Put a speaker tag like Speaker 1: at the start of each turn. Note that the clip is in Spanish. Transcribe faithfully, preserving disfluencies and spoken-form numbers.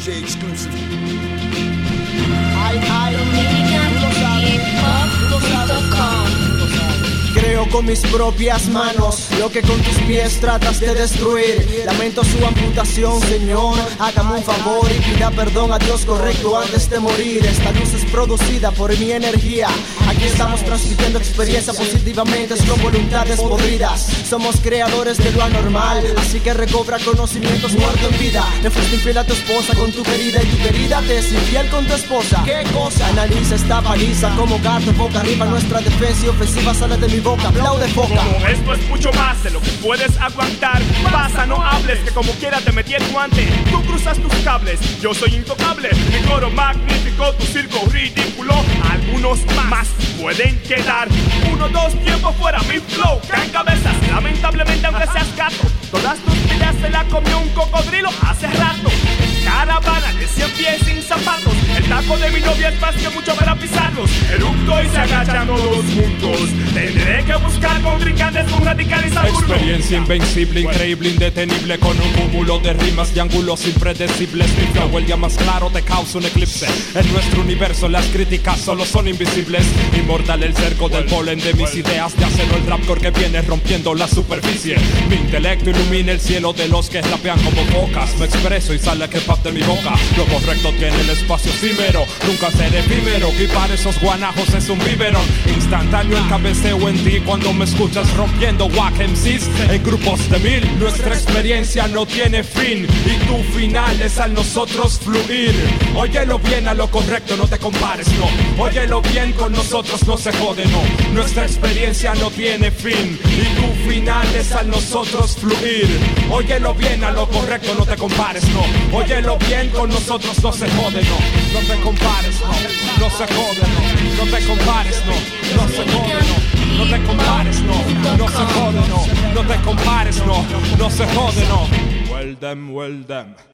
Speaker 1: J Exclusive.
Speaker 2: Ay, ay, tú lo sabes, tú lo sabes, tú lo sabes. Creo con mis propias manos lo que con tus pies tratas de destruir. Lamento su amputación, Señor, hágame un favor y pida perdón a Dios correcto antes de morir. Esta luz es producida por mi energía. Aquí estamos transmitiendo experiencia positivamente con voluntades podridas. Somos creadores de lo anormal, así que recobra conocimientos muerto en vida. Le fuiste infiel a tu esposa con tu querida y tu querida te es infiel con tu esposa. ¿Qué cosa? Analiza esta paliza como gato boca arriba. Nuestra defensa y ofensiva sale de mi boca, aplaude foca.
Speaker 3: Como esto es mucho más de lo que puedes aguantar. Pasa, no hables, que como quiera te metí el guante. Tú cruzas tus cables, yo soy intocable. Mi coro magnífico, tu circo ridículo. Algunos más pueden quedar. Uno, dos, tiempo fuera, mi flow caen cabezas. Lamentablemente aunque seas gato, todas tus vidas se la comió un cocodrilo hace rato. Caravana de cien pies sin zapatos. El taco de mi novia es más que mucho para pisarlos. Eructo y se agachan todos juntos. Tendré que buscar contrincantes con radicales al burro.
Speaker 4: Experiencia invencible, increíble, indetenible, con un cúmulo de rimas y ángulos impredecibles. Mi flow, el día más claro, te causa un eclipse. En nuestro universo las críticas solo son invisibles. Inmortal el cerco del polen de mis ideas de acero, el raptor que viene rompiendo la superficie. Mi intelecto ilumina el cielo de los que rapean como bocas. Me expreso y sale que pap de mi boca. Lo correcto tiene el espacio efímero, nunca seré efímero. Equipar esos guanajos es un biberón instantáneo, el cabeceo en ti cuando me escuchas rompiendo wack M Cs en grupos de mil. Nuestra experiencia no tiene fin y tu final es al nosotros fluir. Óyelo bien, a lo correcto no te compares, no. Óyelo bien, con nosotros no se jode, no. Nuestra experiencia no tiene fin y tu final es al nosotros fluir. Óyelo bien, a lo correcto no te compares, no. Óyelo bien, con nosotros no se jode, no. No te compares, no. No se jode, no. No te compares, no. No se jode, no. No te compares, no. No se jode, no. No te compares, no. No se jode, no. Well them, well them.